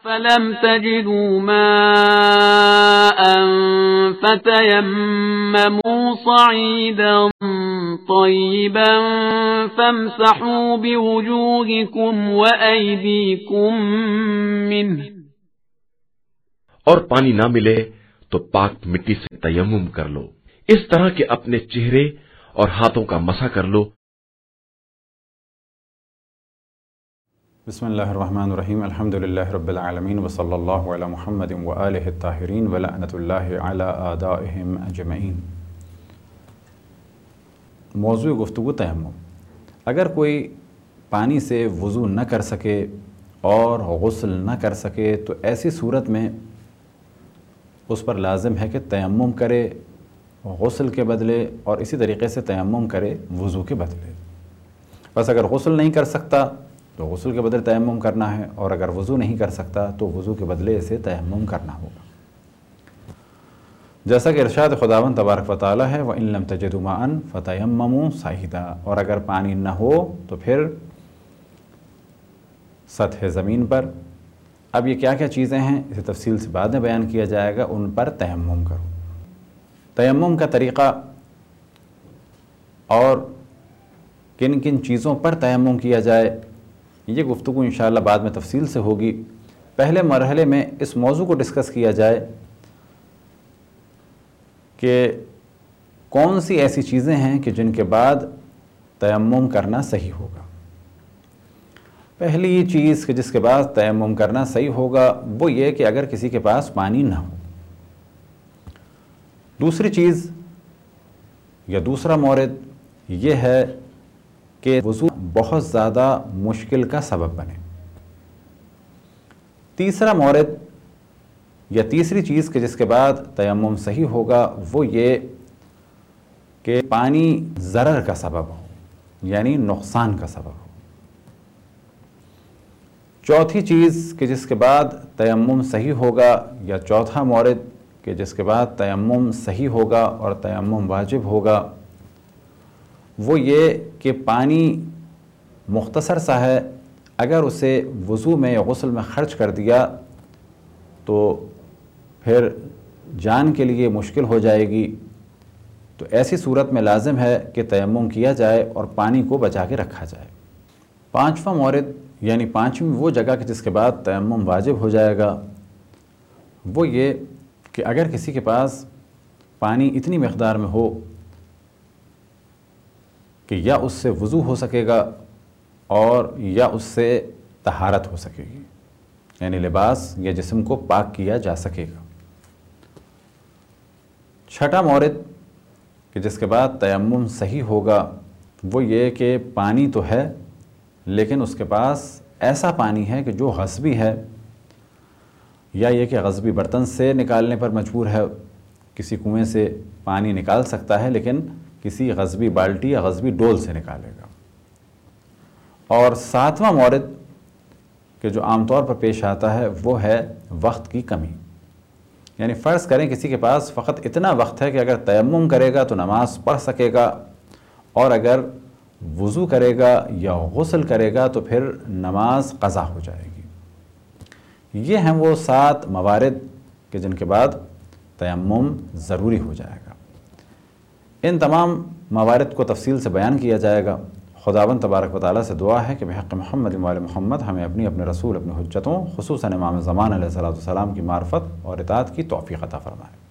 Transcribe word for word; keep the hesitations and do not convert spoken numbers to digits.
Film تجدوا ماء فتيمموا صعيدا طيبا فامسحوا بوجوهكم وأيديكم منه. اور پانی نہ ملے تو پاک مٹی سے تیمم کر لو، اس طرح کہ اپنے چہرے اور ہاتھوں کا مسح کر لو. بسم اللہ الرحمن الرحیم. الحمد للہ رب العالمین وصلی اللہ علی محمد وآلہ الطاہرین ولعنۃ اللہ علی اعدائہم اجمعین. موضوع گفتگو تیمم. اگر کوئی پانی سے وضو نہ کر سکے اور غسل نہ کر سکے تو ایسی صورت میں اس پر لازم ہے کہ تیمم کرے غسل کے بدلے، اور اسی طریقے سے تیمم کرے وضو کے بدلے. بس اگر غسل نہیں کر سکتا تو غسل کے بدلے تیمم کرنا ہے، اور اگر وضو نہیں کر سکتا تو وضو کے بدلے اسے تیمم کرنا ہوگا. جیسا کہ ارشاد خداوند تبارک و تعالی ہے وَإِن لَمْ تَجِدُوا مَاءً فَتَيَمَّمُوا صَعِيدًا، اور اگر پانی نہ ہو تو پھر سطح زمین پر. اب یہ کیا کیا چیزیں ہیں اسے تفصیل سے بعد میں بیان کیا جائے گا، ان پر تیمم کرو. تیمم کا طریقہ اور کن کن چیزوں پر تیمم کیا جائے یہ گفتگو انشاءاللہ بعد میں تفصیل سے ہوگی. پہلے مرحلے میں اس موضوع کو ڈسکس کیا جائے کہ کون سی ایسی چیزیں ہیں کہ جن کے بعد تیمم کرنا صحیح ہوگا. پہلی چیز کہ جس کے بعد تیمم کرنا صحیح ہوگا وہ یہ کہ اگر کسی کے پاس پانی نہ ہو. دوسری چیز یا دوسرا مورد یہ ہے کہ وضو بہت زیادہ مشکل کا سبب بنے. تیسرا مورد یا تیسری چیز کہ جس کے بعد تیمم صحیح ہوگا وہ یہ کہ پانی ضرر کا سبب ہو، یعنی نقصان کا سبب ہو. چوتھی چیز کہ جس کے بعد تیمم صحیح ہوگا یا چوتھا مورد کہ جس کے بعد تیمم صحیح ہوگا اور تیمم واجب ہوگا وہ یہ کہ پانی مختصر سا ہے، اگر اسے وضو میں یا غسل میں خرچ کر دیا تو پھر جان کے لیے مشکل ہو جائے گی. تو ایسی صورت میں لازم ہے کہ تیمم کیا جائے اور پانی کو بچا کے رکھا جائے. پانچواں مورد یعنی پانچویں وہ جگہ کہ جس کے بعد تیمم واجب ہو جائے گا وہ یہ کہ اگر کسی کے پاس پانی اتنی مقدار میں ہو کہ یا اس سے وضو ہو سکے گا اور یا اس سے طہارت ہو سکے گی، یعنی لباس یا جسم کو پاک کیا جا سکے گا. چھٹا مورد کہ جس کے بعد تیمم صحیح ہوگا وہ یہ کہ پانی تو ہے لیکن اس کے پاس ایسا پانی ہے کہ جو غصبی ہے، یا یہ کہ غصبی برتن سے نکالنے پر مجبور ہے. کسی کنویں سے پانی نکال سکتا ہے لیکن کسی غصبی بالٹی یا غصبی ڈول سے نکالے گا. اور ساتواں مورد کہ جو عام طور پر پیش آتا ہے وہ ہے وقت کی کمی. یعنی فرض کریں کسی کے پاس فقط اتنا وقت ہے کہ اگر تیمم کرے گا تو نماز پڑھ سکے گا، اور اگر وضو کرے گا یا غسل کرے گا تو پھر نماز قضا ہو جائے گی. یہ ہیں وہ سات موارد کہ جن کے بعد تیمم ضروری ہو جائے گا. ان تمام موارد کو تفصیل سے بیان کیا جائے گا. خداوند تبارک و تعالیٰ سے دعا ہے کہ بحق محمد و آل محمد ہمیں اپنی اپنے رسول اپنے حجتوں خصوصاً امام زمان علیہ الصلوۃ والسلام کی معرفت اور اطاعت کی توفیق عطا فرمائے.